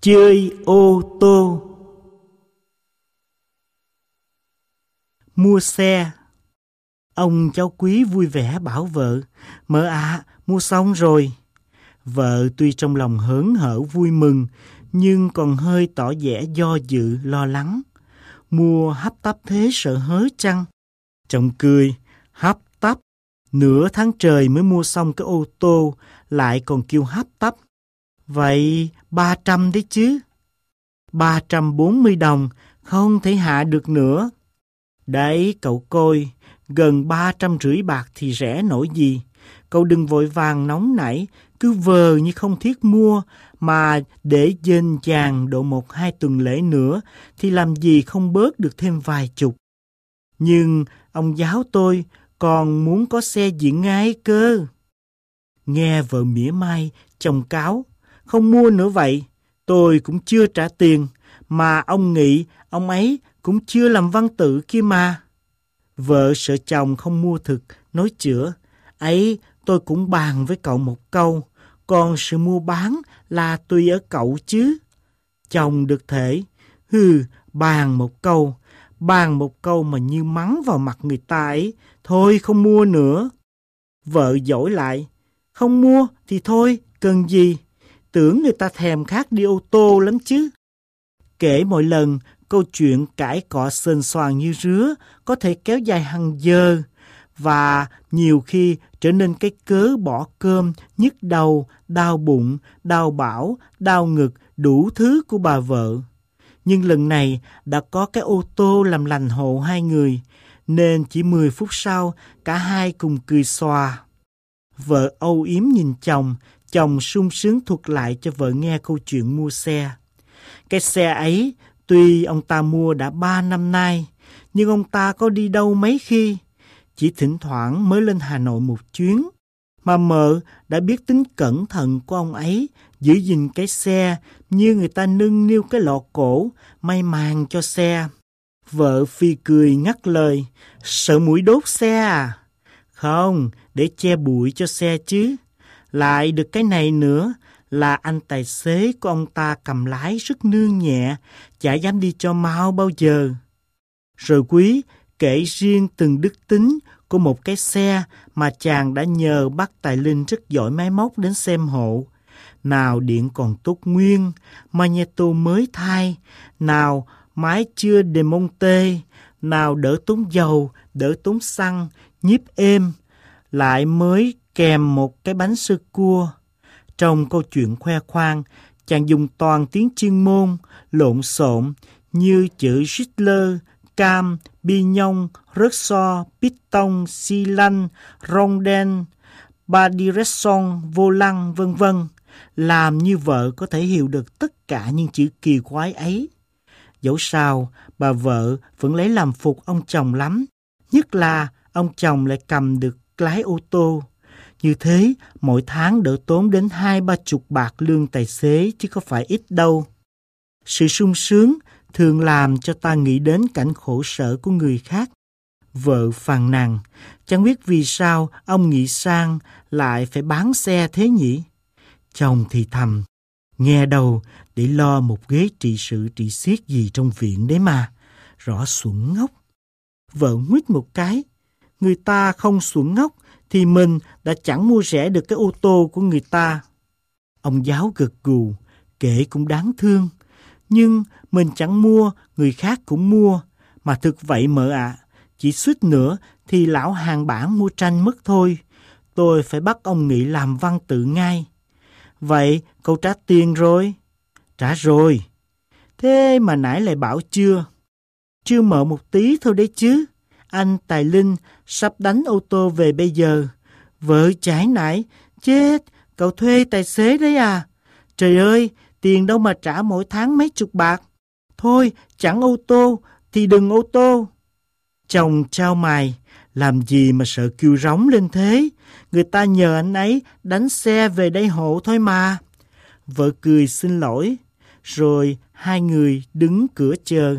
Chơi ô tô. Mua xe. Ông cháu Quý vui vẻ bảo vợ: "Mợ ạ, mua xong rồi." Vợ tuy trong lòng hớn hở vui mừng, nhưng còn hơi tỏ vẻ do dự lo lắng. Mua hấp tấp thế sợ hớ chăng? Chồng cười: "Hấp tấp, nửa tháng trời mới mua xong cái ô tô, lại còn kêu hấp tấp. Vậy 300 đấy chứ." 340 đồng, không thể hạ được nữa. Đấy cậu coi, gần 350 bạc thì rẻ nổi gì. Cậu đừng vội vàng nóng nảy, cứ vờ như không thiết mua, mà để dên dàng độ 1-2 tuần lễ nữa thì làm gì không bớt được thêm vài chục. Nhưng ông giáo tôi còn muốn có xe diện ngay cơ. Nghe vợ mỉa mai, chồng cáo: "Không mua nữa vậy, tôi cũng chưa trả tiền, mà ông nghĩ ông ấy cũng chưa làm văn tự kia mà." Vợ sợ chồng không mua thực, nói chữa: "Ấy, tôi cũng bàn với cậu một câu, còn sự mua bán là tùy ở cậu chứ." Chồng được thể: bàn một câu mà như mắng vào mặt người ta ấy. Thôi không mua nữa." Vợ dỗi lại: "Không mua thì thôi, cần gì, tưởng người ta thèm khát đi ô tô lắm chứ." Kể mỗi lần, câu chuyện cãi cọ sền soàn như rứa, có thể kéo dài hàng giờ, và nhiều khi trở nên cái cớ bỏ cơm, nhức đầu, đau bụng, đau bão, đau ngực, đủ thứ của bà vợ. Nhưng lần này đã có cái ô tô làm lành hộ hai người, nên chỉ 10 phút sau, cả hai cùng cười xòa. Vợ âu yếm nhìn chồng, chồng sung sướng thuật lại cho vợ nghe câu chuyện mua xe. Cái xe ấy, tuy ông ta mua đã 3 năm nay, nhưng ông ta có đi đâu mấy khi. Chỉ thỉnh thoảng mới lên Hà Nội một chuyến. Mà mợ đã biết tính cẩn thận của ông ấy, giữ gìn cái xe như người ta nâng niu cái lọ cổ, may màng cho xe. Vợ phi cười ngắt lời: "Sợ muỗi đốt xe à?" "Không, để che bụi cho xe chứ. Lại được cái này nữa là anh tài xế của ông ta cầm lái rất nương nhẹ, chả dám đi cho mau bao giờ." Rồi Quý kể riêng từng đức tính của một cái xe mà chàng đã nhờ bác Tài Linh rất giỏi máy móc đến xem hộ. Nào điện còn tốt nguyên, magneto mới thay, nào máy chưa demonte, nào đỡ tốn dầu, đỡ tốn xăng, nhíp êm, lại mới kèm một cái bánh sơ cua. Trong câu chuyện khoe khoang, chàng dùng toàn tiếng chuyên môn, lộn xộn như chữ Hitler, cam, bignon, ressort, piston, xi lanh, rondel, ba direction, vô lăng, vân vân, làm như vợ có thể hiểu được tất cả những chữ kỳ quái ấy. Dẫu sao, bà vợ vẫn lấy làm phục ông chồng lắm, nhất là ông chồng lại cầm được lái ô tô. Như thế, mỗi tháng đỡ tốn đến 20-30 bạc lương tài xế chứ có phải ít đâu. Sự sung sướng thường làm cho ta nghĩ đến cảnh khổ sở của người khác. Vợ phàn nàn: "Chẳng biết vì sao ông Nghị Sang lại phải bán xe thế nhỉ?" Chồng thì thầm: "Nghe đâu để lo một ghế trị sự trị xiết gì trong viện đấy mà, rõ xuẩn ngốc." Vợ nguýt một cái: "Người ta không xuẩn ngốc thì mình đã chẳng mua rẻ được cái ô tô của người ta." Ông giáo gật gù: "Kể cũng đáng thương. Nhưng mình chẳng mua, người khác cũng mua. Mà thực vậy mợ ạ, chỉ suýt nữa thì lão hàng bản mua tranh mất thôi. Tôi phải bắt ông Nghị làm văn tự ngay." "Vậy cậu trả tiền rồi?" "Trả rồi." "Thế mà nãy lại bảo chưa?" "Chưa mợ một tí thôi đấy chứ. Anh Tài Linh sắp đánh ô tô về bây giờ." Vợ chải nải: "Chết, cậu thuê tài xế đấy à? Trời ơi, tiền đâu mà trả mỗi tháng mấy chục bạc. Thôi, chẳng ô tô thì đừng ô tô." Chồng trao mày: "Làm gì mà sợ kêu rống lên thế? Người ta nhờ anh ấy đánh xe về đây hộ thôi mà." Vợ cười xin lỗi, rồi hai người đứng cửa chờ.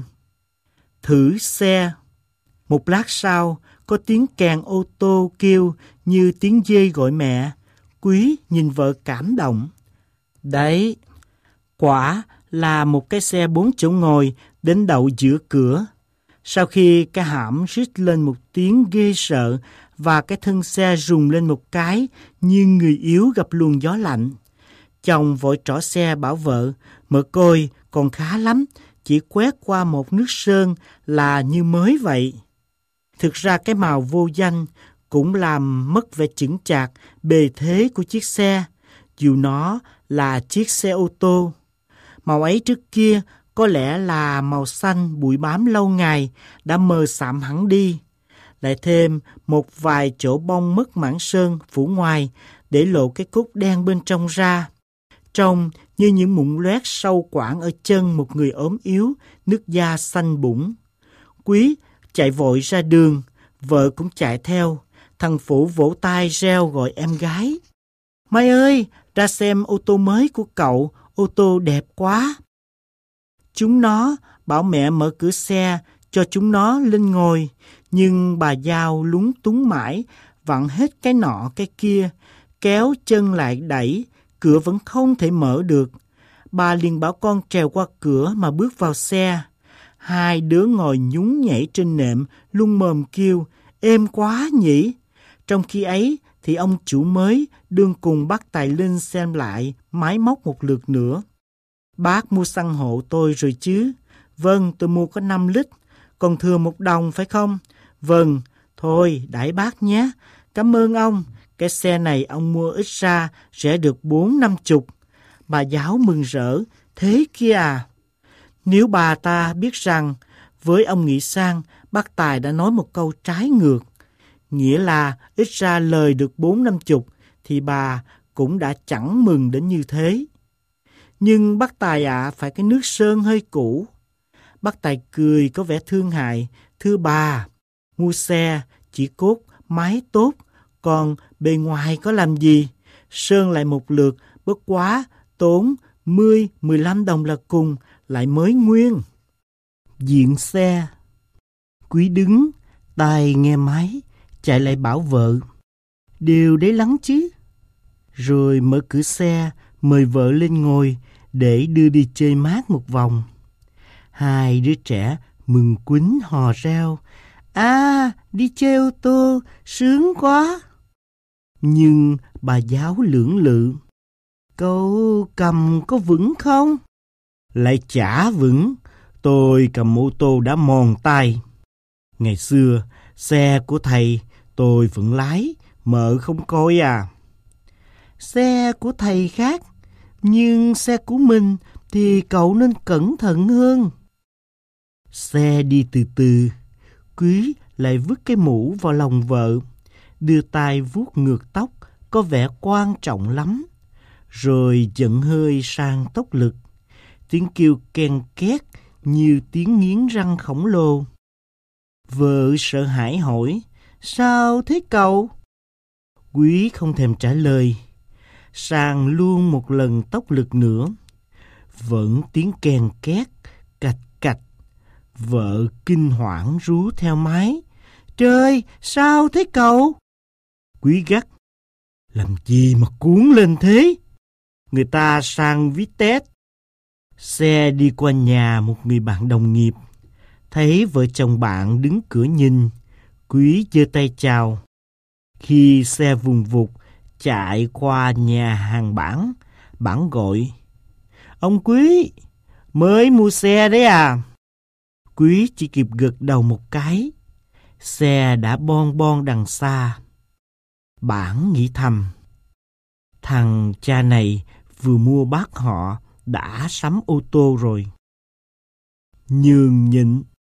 Thử xe. Một lát sau, có tiếng kèn ô tô kêu như tiếng dê gọi mẹ. Quý nhìn vợ cảm động. Đấy, quả là một cái xe 4 chỗ ngồi đến đậu giữa cửa. Sau khi cái hãm rít lên một tiếng ghê sợ và cái thân xe rùng lên một cái như người yếu gặp luồng gió lạnh. Chồng vội trỏ xe bảo vợ, mợ coi còn khá lắm, chỉ quét qua một nước sơn là như mới vậy. Thực ra cái màu vô danh cũng làm mất vẻ chững chạc, bề thế của chiếc xe, dù nó là chiếc xe ô tô. Màu ấy trước kia có lẽ là màu xanh bụi bám lâu ngày đã mờ sạm hẳn đi. Lại thêm một vài chỗ bông mất mảng sơn phủ ngoài để lộ cái cốt đen bên trong ra. Trông như những mụn loét sâu quảng ở chân một người ốm yếu, nước da xanh bủng. Quý chạy vội ra đường, vợ cũng chạy theo. Thằng Phụ vỗ tay reo gọi em gái. Mai ơi, ra xem ô tô mới của cậu, ô tô đẹp quá. Chúng nó bảo mẹ mở cửa xe cho chúng nó lên ngồi, nhưng bà Giao lúng túng mãi, vặn hết cái nọ cái kia, kéo chân lại đẩy, cửa vẫn không thể mở được. Bà liền bảo con trèo qua cửa mà bước vào xe. Hai đứa ngồi nhún nhảy trên nệm, luôn mồm kêu, êm quá nhỉ. Trong khi ấy thì ông chủ mới đương cùng bác Tài Linh xem lại máy móc một lượt nữa. Bác mua xăng hộ tôi rồi chứ? Vâng, tôi mua có 5 lít. Còn thừa 1 đồng phải không? Vâng, thôi đãi bác nhé. Cảm ơn ông. Cái xe này ông mua ít ra sẽ được 40-50. Bà Giáo mừng rỡ. Thế kia à? Nếu bà ta biết rằng với ông Nghị Sang, bác Tài đã nói một câu trái ngược, nghĩa là ít ra lời được 40-50, thì bà cũng đã chẳng mừng đến như thế. Nhưng bác Tài ạ, phải cái nước sơn hơi cũ. Bác Tài cười có vẻ thương hại. Thưa bà, mua xe chỉ cốt máy tốt, còn bề ngoài có làm gì? Sơn lại một lượt bất quá tốn 10-15 đồng là cùng, lại mới nguyên. Diện xe. Quý đứng, tai nghe máy, chạy lại bảo vợ. Điều đấy lắm chứ. Rồi mở cửa xe, mời vợ lên ngồi để đưa đi chơi mát một vòng. Hai đứa trẻ mừng quýnh hò reo. À, đi chơi ô tô, sướng quá. Nhưng bà Giáo lưỡng lự. Cậu cầm có vững không? Lại chả vững, tôi cầm ô tô đã mòn tay. Ngày xưa, xe của thầy tôi vẫn lái, mợ không coi à. Xe của thầy khác, nhưng xe của mình thì cậu nên cẩn thận hơn. Xe đi từ từ, Quý lại vứt cái mũ vào lòng vợ, đưa tay vuốt ngược tóc, có vẻ quan trọng lắm. Rồi dẫn hơi sang tốc lực, tiếng kêu ken két như tiếng nghiến răng khổng lồ. Vợ sợ hãi hỏi, sao thế cậu? Quý không thèm trả lời. Sang luôn một lần tốc lực nữa. Vẫn tiếng ken két, cạch cạch. Vợ kinh hoảng rú theo máy. Trời, sao thế cậu? Quý gắt, làm gì mà cuốn lên thế? Người ta sang vít tét. Xe đi qua nhà một người bạn đồng nghiệp. Thấy vợ chồng bạn đứng cửa nhìn, Quý giơ tay chào. Khi xe vùng vụt chạy qua nhà hàng Bản gọi, ông Quý, mới mua xe đấy à? Quý chỉ kịp gật đầu một cái. Xe đã bon bon đằng xa. Bản nghĩ thầm, thằng cha này vừa mua bác họ đã sắm ô tô rồi. Nhường nhịn.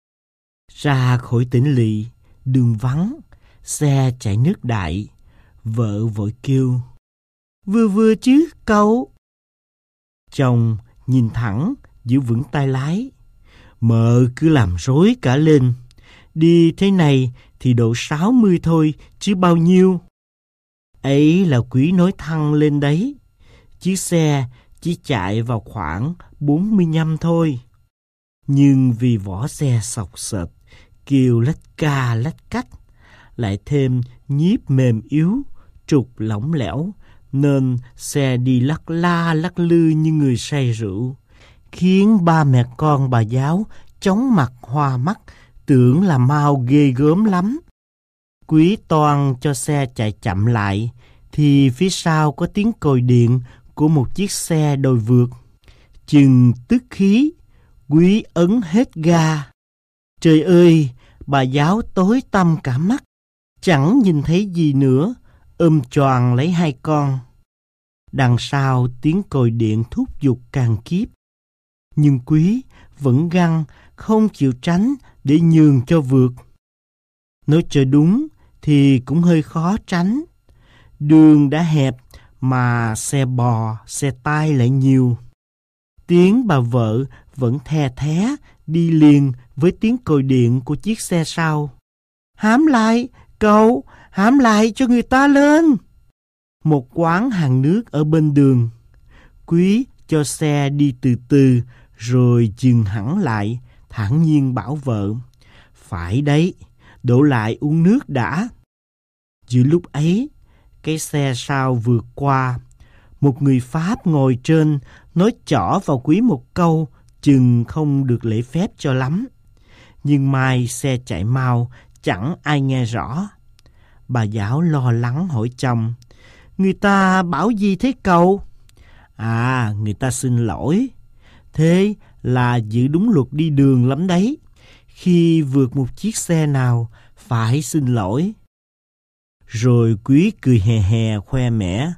Ra khỏi tỉnh lỵ, đường vắng, xe chạy nước đại. Vợ vội kêu, vừa vừa chứ cậu. Chồng nhìn thẳng, giữ vững tay lái. Mợ cứ làm rối cả lên. Đi thế này thì độ 60 thôi, chứ bao nhiêu. Ấy là Quý nói thăng lên đấy. Chiếc xe chỉ chạy vào khoảng 45 thôi. Nhưng vì vỏ xe xộc xệch, kêu lách ca lách cách, lại thêm nhíp mềm yếu, trục lỏng lẻo, nên xe đi lắc la lắc lư như người say rượu. khiến ba mẹ con bà giáo chóng mặt hoa mắt, tưởng là mau ghê gớm lắm. Quý toan cho xe chạy chậm lại, thì phía sau có tiếng còi điện của một chiếc xe đồi vượt. Chừng tức khí, Quý ấn hết ga. Trời ơi, bà giáo tối tăm cả mắt, chẳng nhìn thấy gì nữa, ôm choàng lấy hai con. Đằng sau tiếng còi điện thúc giục càng kiếp. Nhưng Quý vẫn găng, không chịu tránh để nhường cho vượt. Nói cho đúng thì cũng hơi khó tránh. Đường đã hẹp mà xe bò, xe tay lại nhiều. Tiếng bà vợ vẫn the thé đi liền với tiếng còi điện của chiếc xe sau. Hãm lại, cậu, hãm lại cho người ta lên. Một quán hàng nước ở bên đường. Quý cho xe đi từ từ rồi dừng hẳn lại, thản nhiên bảo vợ. Phải đấy, đổ lại uống nước đã. Giữa lúc ấy, cái xe sau vượt qua. Một người Pháp ngồi trên nói chỏ vào Quý một câu chừng không được lễ phép cho lắm. Nhưng mai xe chạy mau, chẳng ai nghe rõ. Bà giáo lo lắng hỏi chồng. Người ta bảo gì thế cậu? À, người ta xin lỗi. Thế là giữ đúng luật đi đường lắm đấy. Khi vượt một chiếc xe nào, phải xin lỗi. Rồi Quý cười hè hè khoe mẽ.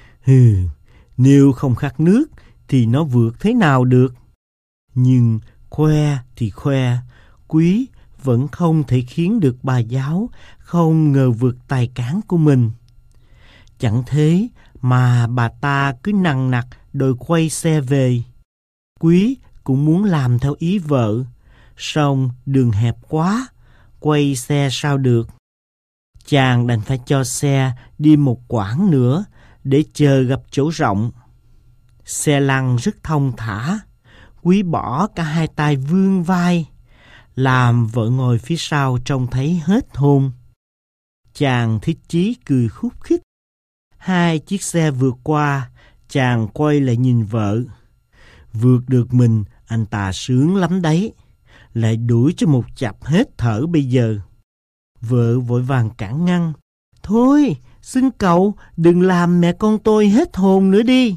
Nếu không khát nước thì nó vượt thế nào được? Nhưng khoe thì khoe, Quý vẫn không thể khiến được bà giáo không ngờ vượt tài cán của mình. Chẳng thế mà bà ta cứ nằng nặc đòi quay xe về. Quý cũng muốn làm theo ý vợ, song đường hẹp quá, quay xe sao được. Chàng đành phải cho xe đi một quãng nữa để chờ gặp chỗ rộng. Xe lăn rất thông thả, Quý bỏ cả hai tay vươn vai, làm vợ ngồi phía sau trông thấy hết hồn. Chàng thích chí cười khúc khích. Hai chiếc xe vượt qua, chàng quay lại nhìn vợ. Vượt được mình, anh ta sướng lắm đấy. Lại đuổi cho một chặp hết thở bây giờ. Vợ vội vàng cản ngăn. Thôi, xin cậu đừng làm mẹ con tôi hết hồn nữa đi.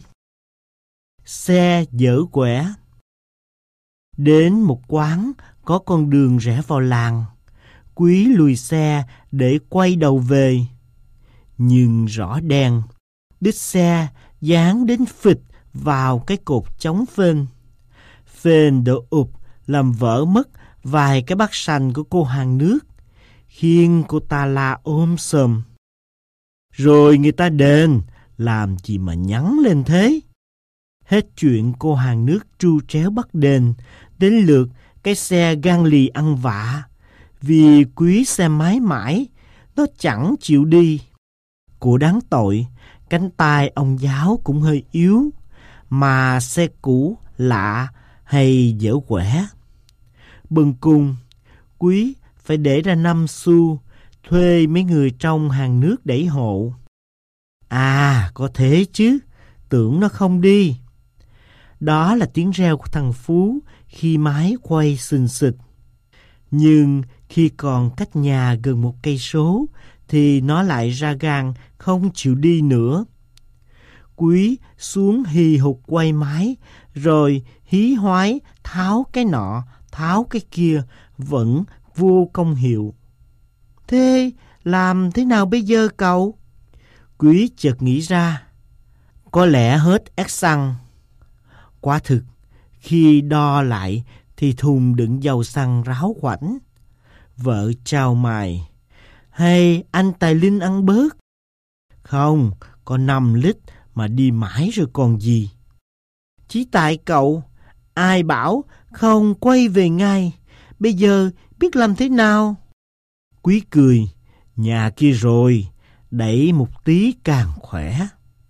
Xe dở quẻ. Đến một quán có con đường rẽ vào làng. Quý lùi xe để quay đầu về. Nhưng rõ đèn, đít xe dán đến phịch vào cái cột chống phên. Phên đổ ụp làm vỡ mất vài cái bát xanh của cô hàng nước, khiến cô ta la ôm sòm. Rồi người ta đền, làm gì mà nhắn lên thế? Hết chuyện cô hàng nước tru tréo bắt đền, đến lượt cái xe gan lì ăn vạ. Vì Quý xe máy mãi, nó chẳng chịu đi. Của đáng tội, cánh tay ông giáo cũng hơi yếu, mà xe cũ, lạ hay dở quẻ. Bần cùng, Quý phải để ra 5 xu, thuê mấy người trong hàng nước đẩy hộ. À, có thế chứ, tưởng nó không đi. Đó là tiếng reo của thằng Phú khi máy quay xình xịch. Nhưng khi còn cách nhà gần 1 cây số thì nó lại ra gan không chịu đi nữa. Quý xuống hì hục quay máy, rồi hí hoái tháo cái nọ, tháo cái kia, vẫn vô công hiệu. Thế làm thế nào bây giờ cậu? Quý chợt nghĩ ra, có lẽ hết ét xăng. Quả thực, khi đo lại thì thùng đựng dầu xăng ráo quảnh. Vợ chào mày, hay anh Tài Linh ăn bớt? Không, có 5 lít mà đi mãi rồi còn gì. Chỉ tại cậu, ai bảo không quay về ngay, bây giờ biết làm thế nào? Quý cười, nhà kia rồi, đẩy một tí càng khỏe.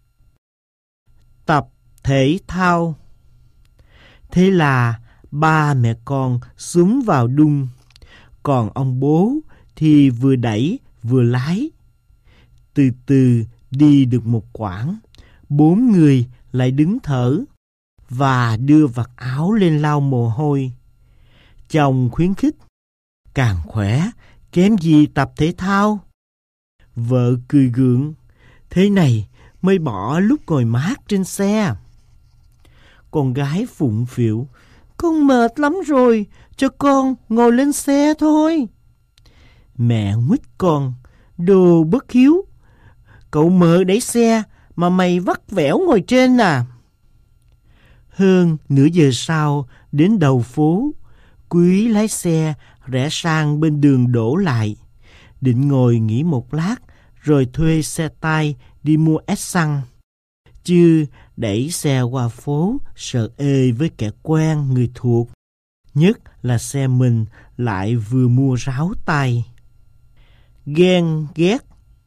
Tập thể thao. Thế là ba mẹ con xuống vào đung, còn ông bố thì vừa đẩy vừa lái. Từ từ đi được một quãng, 4 người lại đứng thở. và đưa vạt áo lên lau mồ hôi. Chồng khuyến khích: càng khỏe, kém gì tập thể thao. Vợ cười gượng: thế này mới bỏ lúc ngồi mát trên xe. Con gái phụng phịu: con mệt lắm rồi, cho con ngồi lên xe thôi. Mẹ nguýt con: đồ bất hiếu, cậu mợ đẩy xe mà mày vắt vẻo ngồi trên à. Hơn nửa giờ sau, đến đầu phố, Quý lái xe rẽ sang bên đường đổ lại, định ngồi nghỉ một lát rồi thuê xe tay đi mua ép xăng. Chứ đẩy xe qua phố sợ ê với kẻ quen người thuộc, nhất là xe mình lại vừa mua ráo tay. Ghen ghét.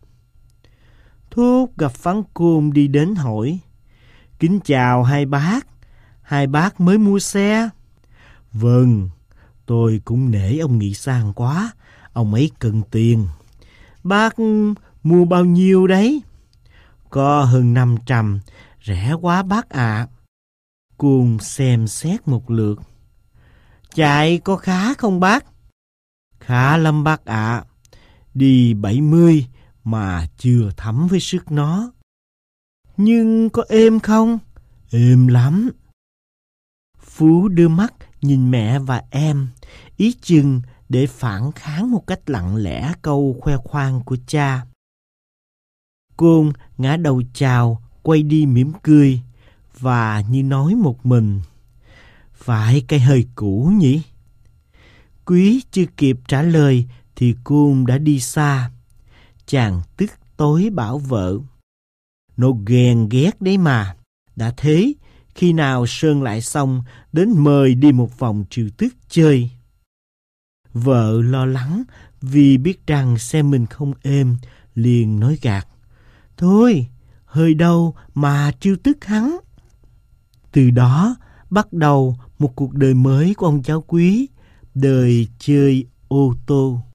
Thúc gặp Phán Côn đi đến hỏi: kính chào hai bác mới mua xe. Vâng, tôi cũng nể ông nghĩ sang quá, ông ấy cần tiền. Bác mua bao nhiêu đấy? Có hơn 500, rẻ quá bác ạ. Côn xem xét một lượt. Chạy có khá không bác? Khá lắm bác ạ. Đi 70 mà chưa thấm với sức nó. Nhưng có êm không? Êm lắm. Phú đưa mắt nhìn mẹ và em, ý chừng để phản kháng một cách lặng lẽ câu khoe khoang của cha. Côn ngã đầu chào, quay đi mỉm cười và như nói một mình: phải cái hơi cũ nhỉ? Quý chưa kịp trả lời thì Côn đã đi xa. Chàng tức tối bảo vợ: nó ghen ghét đấy mà. Đã thế, khi nào sơn lại xong, đến mời đi một vòng Triều Tước chơi. Vợ lo lắng vì biết rằng xe mình không êm, liền nói gạt: thôi, hơi đâu mà Triều Tước hắn. Từ đó bắt đầu một cuộc đời mới của ông cháu Quý, đời chơi ô tô.